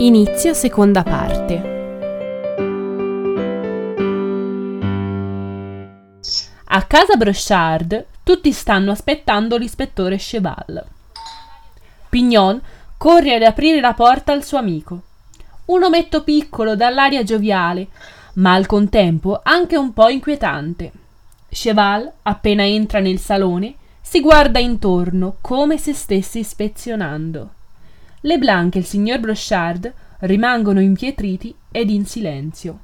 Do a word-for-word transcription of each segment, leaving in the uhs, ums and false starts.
Inizio seconda parte. A casa Brochard tutti stanno aspettando l'ispettore Cheval. Pignon corre ad aprire la porta al suo amico. Un ometto piccolo dall'aria gioviale, ma al contempo anche un po' inquietante. Cheval, appena entra nel salone, si guarda intorno come se stesse ispezionando. Leblanc e il signor Brochard rimangono impietriti ed in silenzio.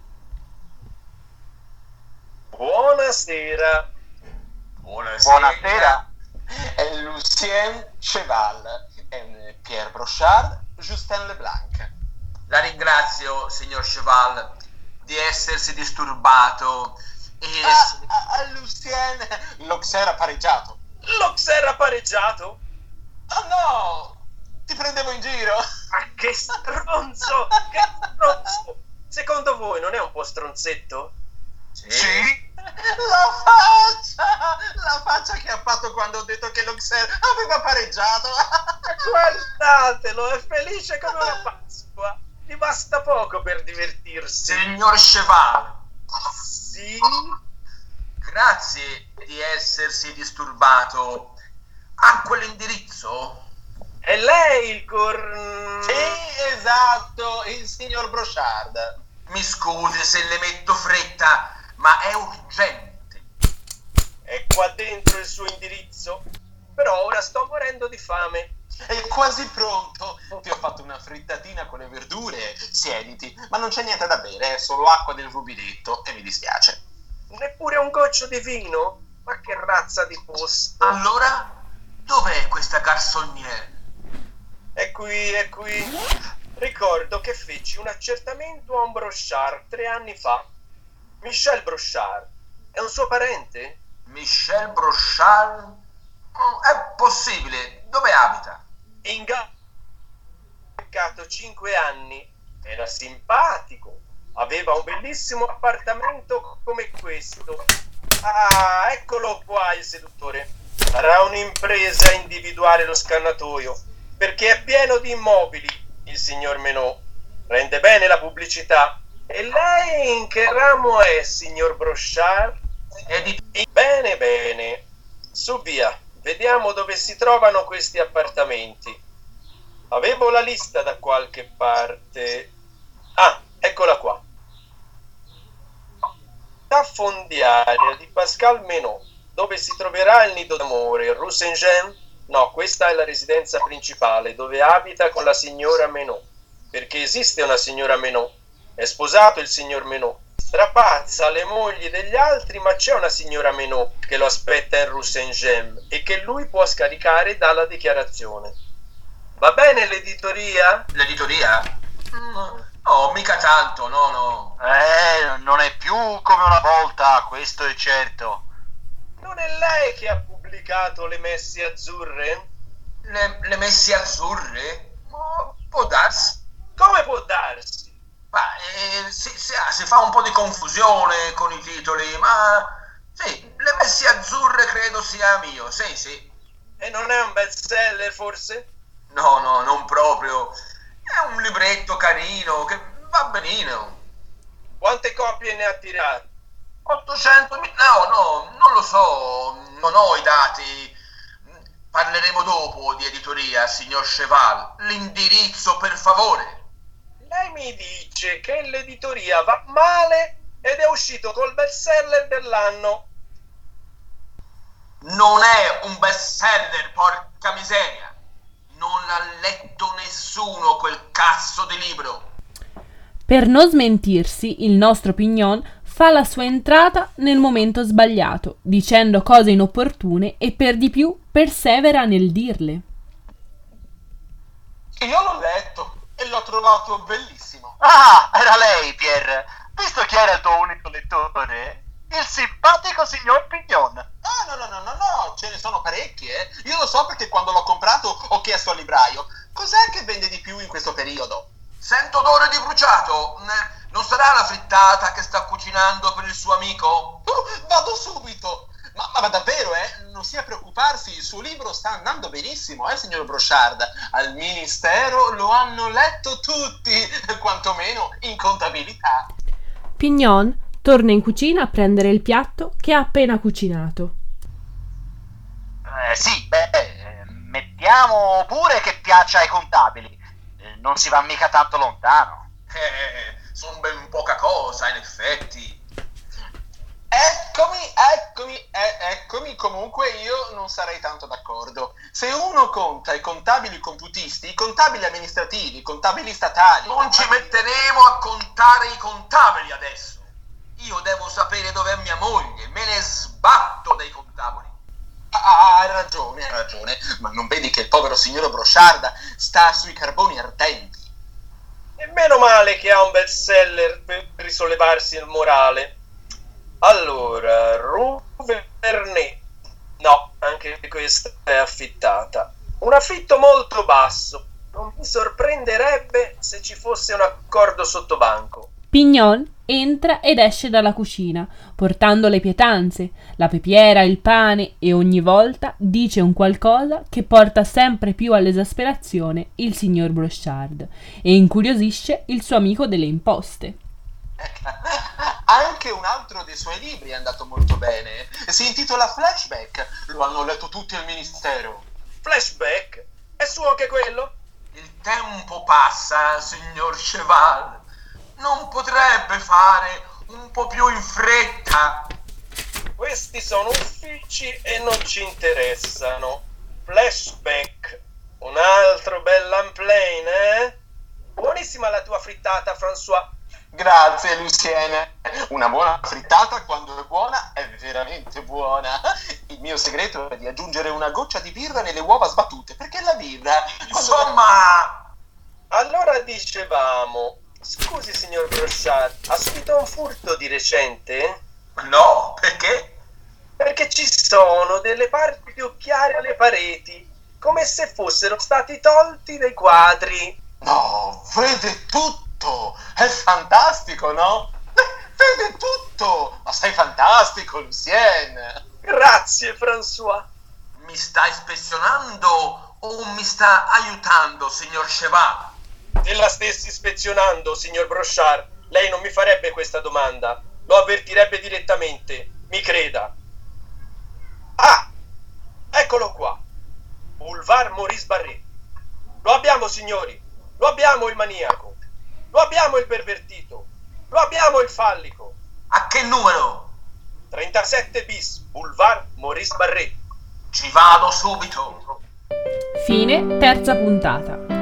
Buonasera. Buonasera. Buonasera. È Lucien Cheval e Pierre Brochard, Justin Leblanc. La ringrazio, signor Cheval, di essersi disturbato. E ah, ah, Lucien, l'Auxerre ha pareggiato. L'Auxerre ha pareggiato? Oh no! Ti prendevo in giro. Ma che stronzo! Che stronzo! Secondo voi non è un po' stronzetto? Sì. sì. La faccia! La faccia che ha fatto quando ho detto che l'Auxerre aveva pareggiato. Guardatelo, è felice come una Pasqua. Gli basta poco per divertirsi. Signor Cheval. Sì? Grazie di essersi disturbato. Ha quell'indirizzo? È lei il cor... Sì, esatto, il signor Brochard. Mi scusi se le metto fretta, ma è urgente. È qua dentro il suo indirizzo? Però ora sto morendo di fame. È quasi pronto. Ti ho fatto una frittatina con le verdure. Siediti, ma non c'è niente da bere, è solo acqua del rubinetto e mi dispiace. Neppure un goccio di vino? Ma che razza di posto. Allora, dov'è questa garçonnière? È qui, è qui. Ricordo che feci un accertamento a un Brochard tre anni fa. Michel Brochard. È un suo parente? Michel Brochard? Oh, è possibile. Dove abita? In Galles. Peccato cinque anni. Era simpatico. Aveva un bellissimo appartamento come questo. Ah, eccolo qua il seduttore. Sarà un'impresa individuare lo scannatoio, perché è pieno di immobili, il signor Menot. Rende bene la pubblicità. E lei in che ramo è, signor Brochard? È di... Bene, bene. Su via, vediamo dove si trovano questi appartamenti. Avevo la lista da qualche parte. Ah, eccola qua. La fondiaria di Pascal Menot, dove si troverà il nido d'amore, Rue Saint-Jean? No, questa è la residenza principale, dove abita con la signora Menot. Perché esiste una signora Menot. È sposato il signor Menot. Strapazza le mogli degli altri, ma c'è una signora Menot che lo aspetta in Rue Saint-Jean e che lui può scaricare dalla dichiarazione. Va bene l'editoria? L'editoria? Mm. No, mica tanto, no, no. Eh, non è più come una volta, questo è certo. Non è lei che ha pubblicato Le Messi Azzurre? Le, le Messi Azzurre? Oh, può darsi. Come può darsi? Ma eh, si, si, si fa un po' di confusione con i titoli, ma sì, Le Messi Azzurre credo sia mio, sì, sì. E non è un bestseller, forse? No, no, non proprio. È un libretto carino che va benino. Quante copie ne ha tirate? ottocentomila? No, no, non lo so, non ho i dati. Parleremo dopo di editoria, signor Cheval. L'indirizzo, per favore. Lei mi dice che l'editoria va male ed è uscito col bestseller dell'anno. Non è un bestseller, porca miseria. Non l'ha letto nessuno quel cazzo di libro. Per non smentirsi, il nostro Pignon fa la sua entrata nel momento sbagliato, dicendo cose inopportune e per di più persevera nel dirle. Io l'ho letto e l'ho trovato bellissimo. Ah, era lei, Pierre. Visto chi era il tuo unico lettore? Il simpatico signor Pignon. Ah, no, no, no, no, no, ce ne sono parecchie. Eh. Io lo so perché quando l'ho comprato ho chiesto al libraio. Cos'è che vende di più in questo periodo? Sento odore di bruciato. Non sarà la frittata che sta cucinando per il suo amico? Uh, vado subito. Ma, ma, ma davvero, eh? Non sia preoccuparsi, il suo libro sta andando benissimo, eh, signor Brochard? Al ministero lo hanno letto tutti, quantomeno in contabilità. Pignon torna in cucina a prendere il piatto che ha appena cucinato. Eh, sì, beh, eh, mettiamo pure che piaccia ai contabili. Eh, non si va mica tanto lontano. Eh, sono ben poca cosa, in effetti. Eccomi, eccomi, eh, eccomi, comunque io non sarei tanto d'accordo. Se uno conta i contabili computisti, i contabili amministrativi, i contabili statali... Non ci contabili... metteremo a contare i contabili adesso. Io devo sapere dov'è mia moglie, me ne sbatto dei contabili. Ah, hai ragione, hai ragione, ma non vedi che il povero signor Brochard sta sui carboni ardenti? E meno male che ha un bestseller per risollevarsi il morale. Allora, Rue Vernet. No, anche questa è affittata. Un affitto molto basso. Non mi sorprenderebbe se ci fosse un accordo sottobanco. Pignon entra ed esce dalla cucina, portando le pietanze, la pepiera, il pane, e ogni volta dice un qualcosa che porta sempre più all'esasperazione il signor Brochard e incuriosisce il suo amico delle imposte. Anche un altro dei suoi libri è andato molto bene. Si intitola Flashback. Lo hanno letto tutti al ministero. Flashback? È suo anche quello? Il tempo passa, signor Cheval. Non potrebbe fare un po' più in fretta? Questi sono uffici e non ci interessano. Flashback. Un altro bel lamplain, eh? Buonissima la tua frittata, François. Grazie, Lucienne. Una buona frittata, quando è buona, è veramente buona. Il mio segreto è di aggiungere una goccia di birra nelle uova sbattute, perché la birra... Insomma... Allora dicevamo... Scusi, signor Brochard, ha subito un furto di recente? No, perché? Perché ci sono delle parti più chiare alle pareti, come se fossero stati tolti dai quadri. No, vede tutto! È fantastico, no? Vede tutto! Ma sei fantastico, Lucienne! Grazie, François. Mi sta ispezionando o mi sta aiutando, signor Cheval? Se la stessi ispezionando, signor Brochard, lei non mi farebbe questa domanda. Lo avvertirebbe direttamente, mi creda. Ah, eccolo qua. Boulevard Maurice Barré. Lo abbiamo, signori. Lo abbiamo il maniaco. Lo abbiamo il pervertito. Lo abbiamo il fallico. A che numero? trentasette bis, Boulevard Maurice Barré. Ci vado subito. Fine terza puntata.